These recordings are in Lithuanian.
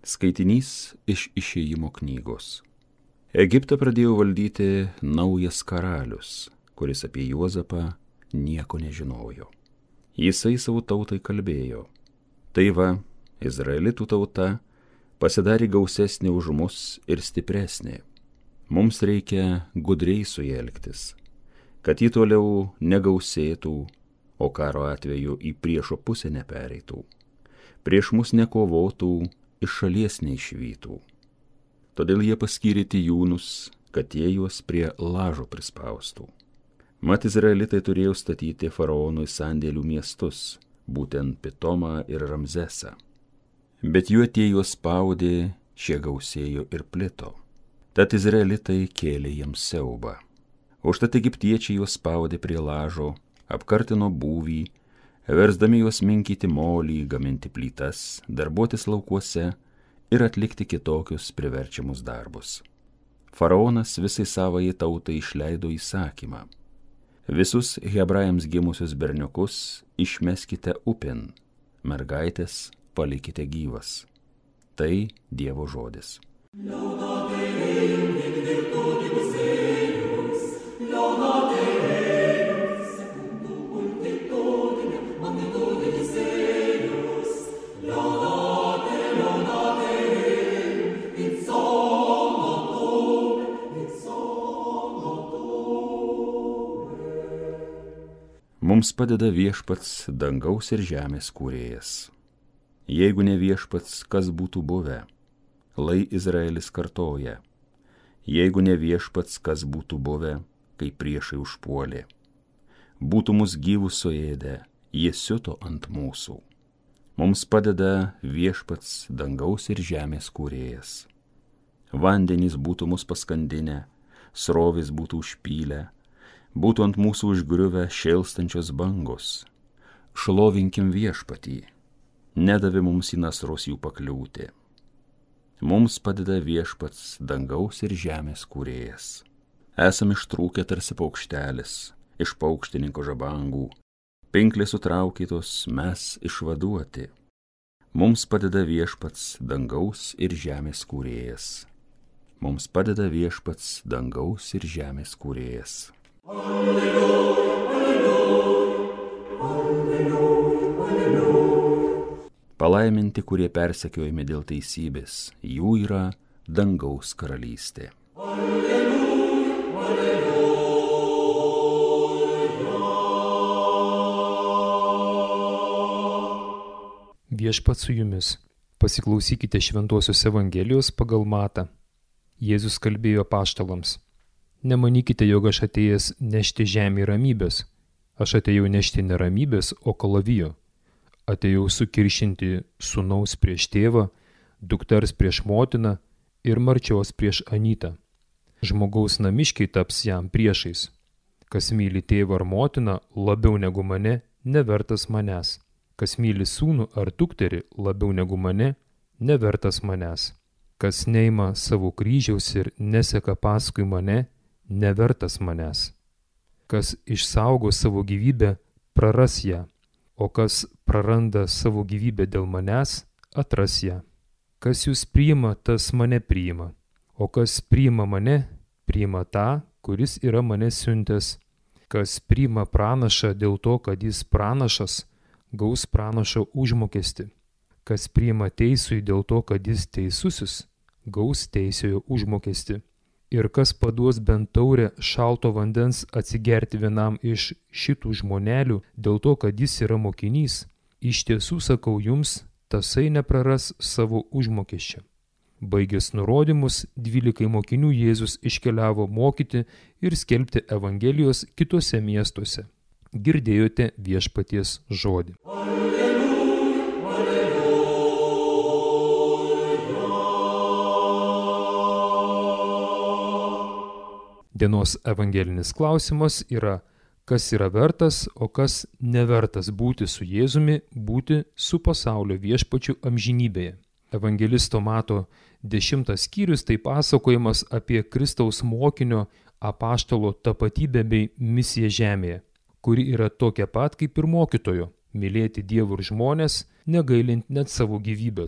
Skaitinys iš Išėjimo knygos. Egiptą pradėjo valdyti naujas karalius, kuris apie Juozapą nieko nežinojo. Jisai savo tautai kalbėjo: tai va, Izraelitų tauta pasidarė gausesnė už mus ir stipresnė. Mums reikia gudriai su ja elgtis, kad ji toliau negausėtų, o karo atveju į priešo pusę nepereitų, prieš mus nekovotų, iš šalies neišvytų. Todėl jie paskyrė tijūnus, kad jie juos prie lažo prispaustų. Mat izraelitai turėjo statyti faraonui sandėlių miestus, būtent Pitomą ir Ramzesą. Bet jų tie juos spaudė, šie gausėjo ir plito. Tad izraelitai kėlė jiems siaubą. Užtat egiptiečiai juos spaudė prie lažo, apkartino būvį, versdami juos minkyti molį, gaminti plytas, darbuotis laukuose ir atlikti kitokius priverčiamus darbus. Faraonas visai savai tautai išleido įsakymą: visus hebrajams gimusius berniukus išmeskite upėn, mergaitės palikite gyvas. Tai Dievo žodis. Mums padeda Viešpats, dangaus ir žemės kūrėjas. Jeigu ne Viešpats, kas būtų buvę? Lai Izraelis kartoja: jeigu ne Viešpats, kas būtų buvę, kai priešai užpuolė? Būtų mus gyvus suėdę, jie siuto ant mūsų. Mums padeda Viešpats, dangaus ir žemės kūrėjas. Vandenys būtų mus paskandinę, srovės būtų užpylę, būtų ant mūsų užgriuvę šėlstančios bangos. Šlovinkim Viešpatį, nedavė mums į nasrus jų pakliūti. Mums padeda Viešpats, dangaus ir žemės kūrėjas. Esam ištrūkę tarsi paukštelis, iš paukštininko žabangų, pinklės sutraukytos, mes išvaduoti. Mums padeda Viešpats, dangaus ir žemės kūrėjas. Mums padeda Viešpats, dangaus ir žemės kūrėjas. Alleluja, alleluja, alleluja, alleluja. Palaiminti, kurie persekiojami dėl teisybės, jų yra dangaus karalystė. Alleluja, alleluja. Viešpats su jumis. Pasiklausykite Šventosios Evangelijos pagal Matą. Jėzus kalbėjo apaštalams: nemanykite, jog aš atėjęs nešti žemį ramybės. Aš atėjau nešti ne ramybės, o kalavijo. Atėjau sukiršinti sūnaus prieš tėvą, dukters prieš motiną ir marčios prieš anytą. Žmogaus namiškiai taps jam priešais. Kas myli tėvą ar motiną labiau negu mane, nevertas manęs. Kas myli sūnų ar dukterį labiau negu mane, nevertas manęs. Kas neima savo kryžiaus ir neseka paskui mane, nevertas manęs. Kas išsaugo savo gyvybę, praras ją, o kas praranda savo gyvybę dėl manęs, atras ją. Kas jūs priima, tas mane priima, o kas priima mane, priima tą, kuris yra mane siuntęs. Kas priima pranašą dėl to, kad jis pranašas, gaus pranašo užmokestį. Kas priima teisųjį dėl to, kad jis teisusis, gaus teisiojo užmokestį. Ir kas paduos bent taurę šalto vandens atsigerti vienam iš šitų žmonelių dėl to, kad jis yra mokinys, iš tiesų sakau jums, tasai nepraras savo užmokesčio. Baigęs nurodymus, 12 mokinių Jėzus iškeliavo mokyti ir skelbti Evangelijos kituose miestuose. Girdėjote Viešpaties žodį. Alleluja, alleluja. Dienos evangelinis klausimas yra: kas yra vertas, o kas nevertas būti su Jėzumi, būti su pasaulio Viešpačiu amžinybėje. Evangelisto Mato 10 skyrius tai pasakojimas apie Kristaus mokinio apaštalo tapatybę bei misiją žemėje, kuri yra tokia pat kaip ir mokytojo – mylėti Dievų ir žmonės, negailint net savo gyvybės.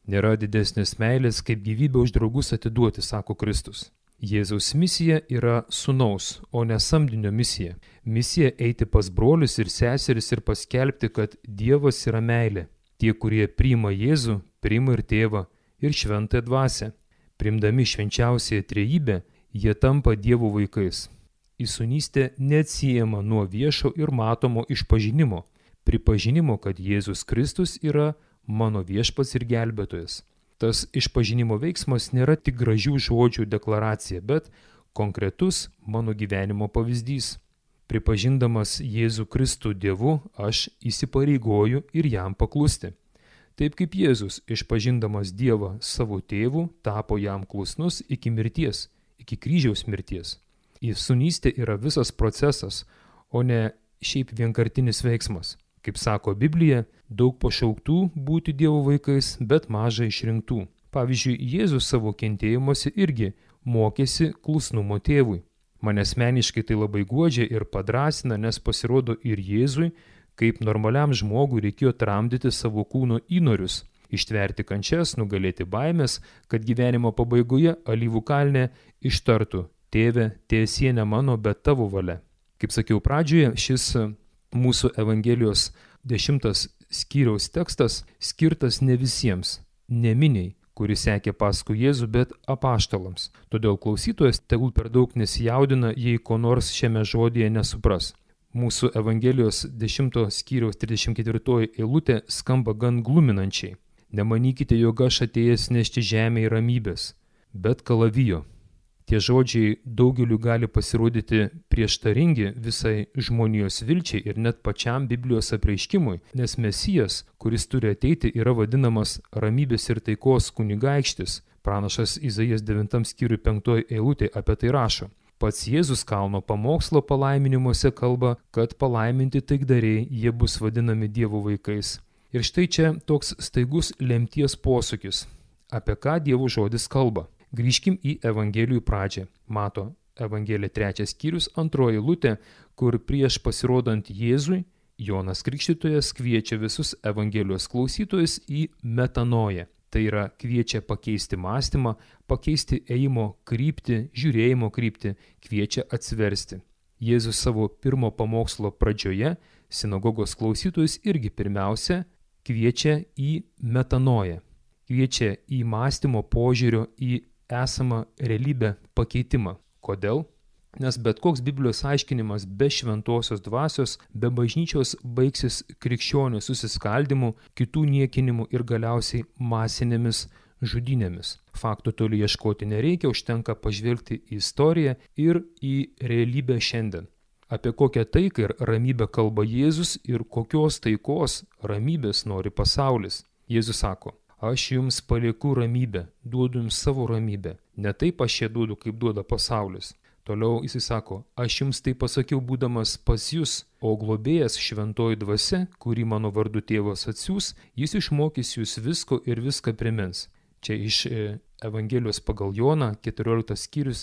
Nėra didesnės meilės, kaip gyvybę už draugus atiduoti, sako Kristus. Jėzaus misija yra sūnaus, o ne samdinio misija. Misija eiti pas brolius ir seseris ir paskelbti, kad Dievas yra meilė. Tie, kurie priima Jėzų, priima ir Tėvą, ir Šventąją Dvasią. Priimdami švenčiausiąją Trejybę, jie tampa Dievo vaikais. Įsūnystė neatsiejama nuo viešo ir matomo išpažinimo, pripažinimo, kad Jėzus Kristus yra mano viešpats ir gelbėtojas. Tas išpažinimo veiksmas nėra tik gražių žodžių deklaracija, bet konkretus mano gyvenimo pavyzdys. Pripažindamas Jėzų Kristų Dievu, aš įsipareigoju ir jam paklusti. Taip kaip Jėzus, išpažindamas Dievą savo tėvų, tapo jam klusnus iki mirties, iki kryžiaus mirties. Įsūnystė yra visas procesas, o ne šiaip vienkartinis veiksmas. Kaip sako Biblija, daug pašauktų būti Dievo vaikais, bet maža išrinktų. Pavyzdžiui, Jėzus savo kentėjimuose irgi mokėsi klusnumo tėvui. Mane asmeniškai tai labai guodžia ir padrasina, nes pasirodo ir Jėzui, kaip normaliam žmogui reikėjo tramdyti savo kūno įnorius, ištverti kančias, nugalėti baimės, kad gyvenimo pabaigoje alyvų kalne ištartų: Tėve, tiesie ne mano, bet tavo valia. Kaip sakiau pradžioje, šis mūsų Evangelijos 10 skyriaus tekstas skirtas ne visiems, ne miniai, kuris sekė paskui Jėzų, bet apaštalams. Todėl klausytojas tegul per daug nesijaudina, jei ko nors šiame žodyje nesupras. Mūsų Evangelijos 10 skyriaus 34 eilutė skamba gan gluminančiai. Nemanykite, jog aš atėjęs nešti žemėje ramybės, bet kalavijo. Tie žodžiai daugeliu gali pasirodyti prieštaringi visai žmonijos vilčiai ir net pačiam Biblijos apreiškimui, nes Mesijas, kuris turi ateiti, yra vadinamas ramybės ir taikos kunigaikštis. Pranašas Izaijas 9 skyriui 5 eilutė apie tai rašo. Pats Jėzus kalno pamokslo palaiminimuose kalba, kad palaiminti taikdariai jie bus vadinami Dievo vaikais. Ir štai čia toks staigus lemties posūkis. Apie ką Dievo žodis kalba? Grįžkim į Evangelijų pradžią. Mato Evangelija 3 skyrius 2 eilutė, kur prieš pasirodant Jėzui, Jonas Krikštytojas kviečia visus Evangelijos klausytojus į metanoją. Tai yra kviečia pakeisti mąstymą, pakeisti ėjimo kryptį, žiūrėjimo kryptį, kviečia atsiversti. Jėzus savo pirmo pamokslo pradžioje sinagogos klausytojus irgi pirmiausia kviečia į metanoją. Kviečia į mąstymo požiūrio į esamą realybę pakeitimą. Kodėl? Nes bet koks Biblijos aiškinimas be šventosios dvasios, be bažnyčios baigsis krikščionių susiskaldimu, kitų niekinimu ir galiausiai masinėmis žudynėmis. Faktų toli ieškoti nereikia, užtenka pažvelgti į istoriją ir į realybę šiandien. Apie kokią taiką ir ramybę kalba Jėzus ir kokios taikos ramybės nori pasaulis. Jėzus sako: Aš jums palieku ramybę, duodu jums savo ramybę. Ne taip aš ją duodu, kaip duoda pasaulis. Toliau jis sako: Aš jums tai pasakiau būdamas pas jūs, o globėjas šventoji dvasia, kurį mano vardu tėvas atsiųs, jis išmokys jūs visko ir viską primins. Čia iš Evangelijos pagal Joną 14 skyrius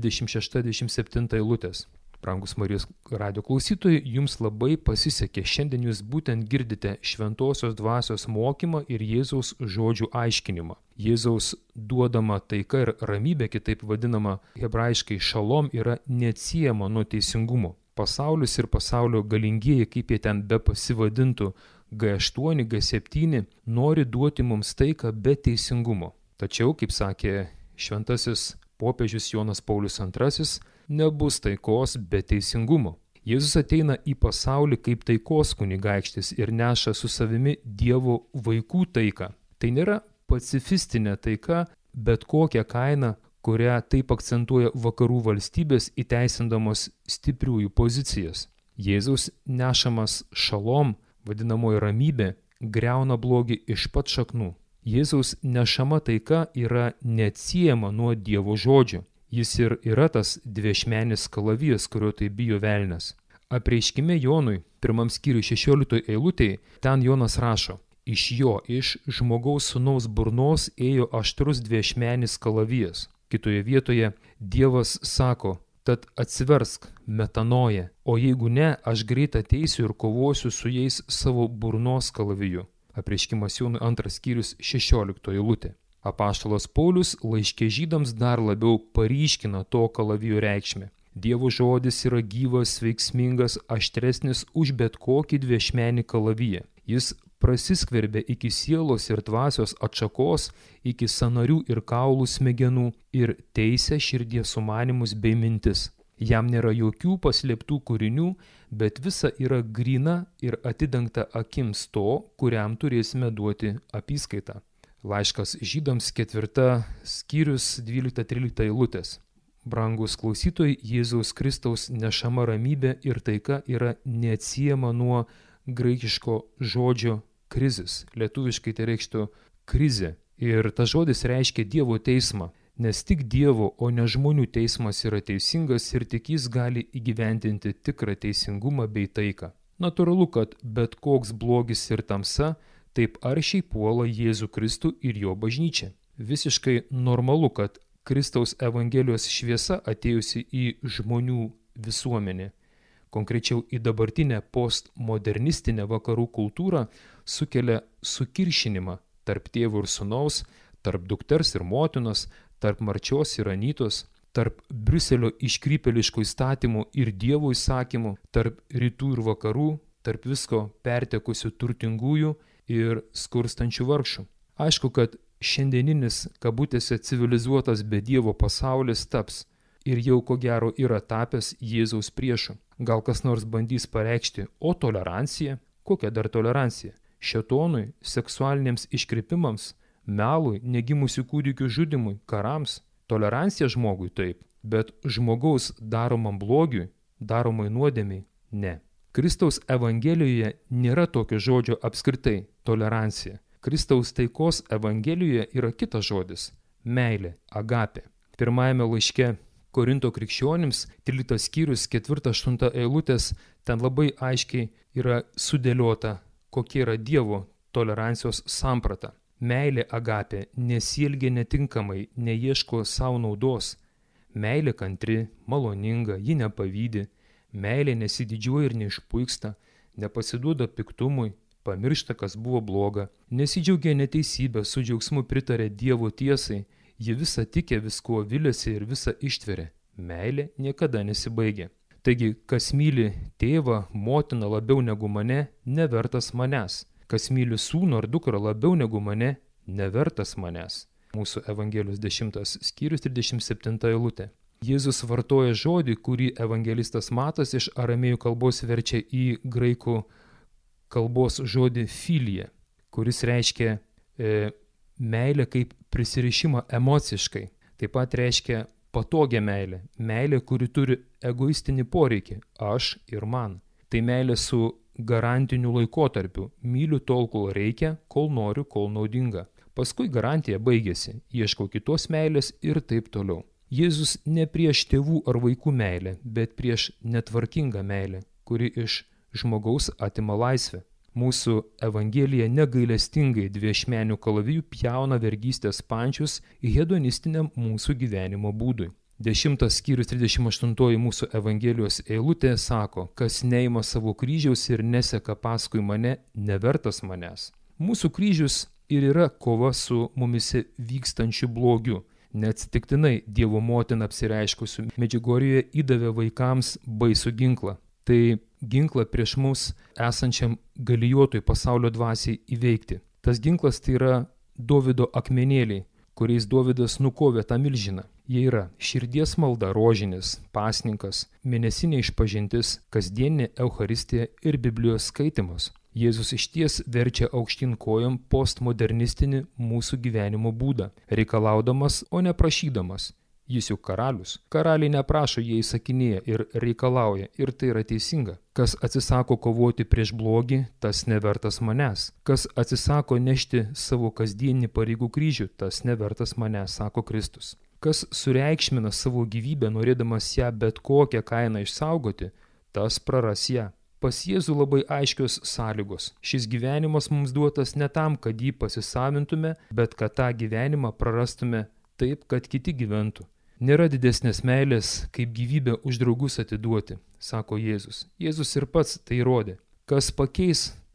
26-27 eilutės. Brangus Marijos radijo klausytojai, jums labai pasisekė. Šiandien jūs būtent girdite šventosios dvasios mokymą ir Jėzaus žodžių aiškinimą. Jėzaus duodama taika ir ramybė, kitaip vadinama hebrajiškai šalom, yra neatsiejama nuo teisingumo. Pasaulis ir pasaulio galingieji, kaip jie ten be pasivadintų, G8, G7, nori duoti mums taiką be teisingumo. Tačiau, kaip sakė šventasis popiežius Jonas Paulius II, nebus taikos be teisingumo. Jėzus ateina į pasaulį kaip taikos kunigaikštis ir neša su savimi Dievo vaikų taiką. Tai nėra pacifistinė taika, bet kokią kainą, kurią taip akcentuoja vakarų valstybės įteisindamos stipriųjų pozicijas. Jėzaus nešamas šalom, vadinamoji ramybė, griauna blogį iš pat šaknų. Jėzaus nešama taika yra neatsiejama nuo Dievo žodžio. Jis ir yra tas dviešmenis kalavijas, kurio tai bijo velnias. Apreiškime Jonui, 1 skyriui 16 eilutėje, ten Jonas rašo: Iš jo, iš žmogaus sūnaus burnos ėjo aštrus dviešmenis kalavijas. Kitoje vietoje Dievas sako: Tad atsiversk, metanoja, o jeigu ne, aš greit ateisiu ir kovosiu su jais savo burnos kalaviju. Apreiškimas Jonui 2 skyrius 16 eilutė. Apaštalas Paulius laiške Žydams dar labiau paryškina to kalavijo reikšmę. Dievo žodis yra gyvas, veiksmingas, aštresnis už bet kokį dviašmenį kalaviją. Jis prasiskverbia iki sielos ir dvasios atšakos, iki sąnarių ir kaulų smegenų ir teisia širdies sumanimus bei mintis. Jam nėra jokių paslėptų kūrinių, bet visa yra gryna ir atidengta akims to, kuriam turėsime duoti apyskaitą. Laiškas Žydams 4 skyrius 12-13 eilutės. Brangus klausytojai, Jėzaus Kristaus nešama ramybė ir taika yra neatsiejama nuo graikiško žodžio krizis. Lietuviškai tai reikštų krizė. Ir tas žodis reiškia Dievo teismą. Nes tik Dievo, o ne žmonių teismas yra teisingas ir tik jis gali įgyvendinti tikrą teisingumą bei taiką. Natūralu, kad bet koks blogis ir tamsa taip aršiai puola Jėzų Kristų ir jo bažnyčią. Visiškai normalu, kad Kristaus Evangelijos šviesa atėjusi į žmonių visuomenę, konkrečiau į dabartinę postmodernistinę vakarų kultūrą, sukelia sukiršinimą tarp tėvo ir sūnaus, tarp dukters ir motinos, tarp marčios ir anytos, tarp Briuselio iškrypėliškų įstatymų ir Dievo įsakymų, tarp rytų ir vakarų, tarp visko pertekusių turtingųjų ir skurstančių vargšų. Aišku, kad šiandieninis kabutėse civilizuotas be Dievo pasaulis taps ir jau ko gero yra tapęs Jėzaus priešu. Gal kas nors bandys pareikšti, o tolerancija? Kokia dar tolerancija? Šėtonui, seksualiniams iškrypimams, melui, negimusių kūdikių žudimui, karams? Tolerancija žmogui taip, bet žmogaus daromam blogiui, daromai nuodėmiai ne. Kristaus Evangelijoje nėra tokio žodžio apskritai – tolerancija. Kristaus taikos Evangelijoje yra kitas žodis – meilė, agapė. Pirmajame laiške Korinto krikščionims, 13 skyrius 4-8 eilutės, ten labai aiškiai yra sudėliota, kokia yra Dievo tolerancijos samprata. Meilė agapė nesielgia netinkamai, neieško savo naudos. Meilė kantri, maloninga, ji nepavydi. Meilė nesididžiuoja ir neišpuiksta, nepasiduoda piktumui, pamiršta, kas buvo bloga, nesidžiaugia neteisybę, su džiaugsmu pritarė Dievo tiesai, ji visą tikė, viskuo viliasi ir visą ištveria. Meilė niekada nesibaigia. Taigi, kas myli tėvą, motiną labiau negu mane, nevertas manęs. Kas myli sūnų ar dukrą labiau negu mane, nevertas manęs. Mūsų Evangelijos 10 skyrius 37 eilutė. Jėzus vartoja žodį, kurį evangelistas Matas iš aramėjų kalbos verčia į graikų kalbos žodį filija, kuris reiškia meilę kaip prisirišimą emociškai. Taip pat reiškia patogią meilę, meilę, kuri turi egoistinį poreikį – aš ir man. Tai meilė su garantiniu laikotarpiu. Myliu tol, kol reikia, kol noriu, kol naudinga. Paskui garantija baigėsi, ieškau kitos meilės ir taip toliau. Jėzus ne prieš tėvų ar vaikų meilę, bet prieš netvarkingą meilę, kuri iš žmogaus atima laisvę. Mūsų Evangelija negailestingai dviašmenių kalavijų pjauna vergystės pančius hedonistiniam mūsų gyvenimo būdui. 10 skyrius 38 mūsų Evangelijos eilutė sako, kas neima savo kryžiaus ir neseka paskui mane, nevertas manęs. Mūsų kryžius ir yra kova su mumise vykstančiu blogiu. Neatsitiktinai Dievo motina apsireiškusiu Medžiugorjėje įdavė vaikams baisų ginklą. Tai ginklą prieš mus esančiam galijuotui pasaulio dvasiai įveikti. Tas ginklas tai yra Dovydo akmenėliai, kuriais Dovydas nukovė tą milžiną. Jie yra širdies malda, rožinis, pasninkas, mėnesinė išpažintis, kasdieninė Eucharistija ir Biblijos skaitimas. Jėzus išties verčia aukštyn kojom postmodernistinį mūsų gyvenimo būdą, reikalaudamas, o ne prašydamas. Jis juk karalius. Karaliai neprašo, jie įsakinėja ir reikalauja, ir tai yra teisinga. Kas atsisako kovoti prieš blogį, tas nevertas manęs. Kas atsisako nešti savo kasdieninį pareigų kryžių, tas nevertas manęs, sako Kristus. Kas sureikšmina savo gyvybę, norėdamas ją bet kokią kainą išsaugoti, tas praras ją. Pas Jėzų labai aiškios sąlygos. Šis gyvenimas mums duotas ne tam, kad jį pasisavintume, bet kad tą gyvenimą prarastume taip, kad kiti gyventų. Nėra didesnės meilės, kaip gyvybę už draugus atiduoti, sako Jėzus. Jėzus ir pats tai rodė. Kas pakeis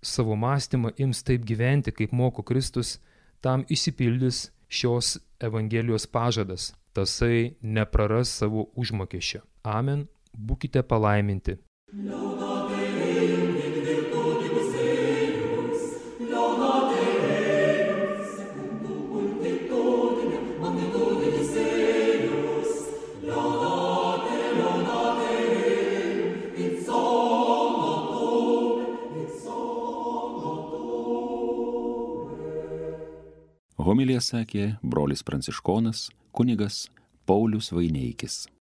savo mąstymą ims taip gyventi, kaip moko Kristus, tam išsipildys šios Evangelijos pažadas. Tasai nepraras savo užmokesčio. Amen. Būkite palaiminti. Homiliją sakė brolis pranciškonas kunigas Paulius Vaineikis.